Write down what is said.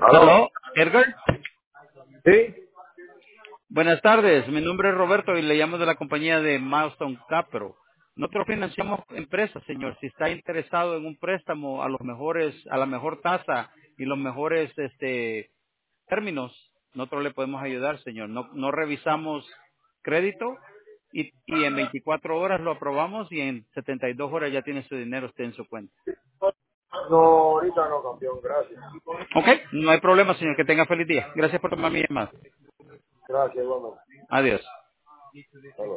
¿Aló? Hello, Edgar. ¿Sí? Buenas tardes, mi nombre es Roberto y le llamo de la compañía de Milestone Capital. Nosotros financiamos empresas, señor. Si está interesado en un préstamo a los mejores, a la mejor tasa y los mejores términos, nosotros le podemos ayudar, señor. No revisamos crédito y en 24 horas lo aprobamos y en 72 horas ya tiene su dinero usted en su cuenta. No, ahorita no, campeón, gracias. Ok, no hay problema, señor. Que tenga feliz día. Gracias por tomar mi llamada. Gracias, igualmente. Adiós. Hasta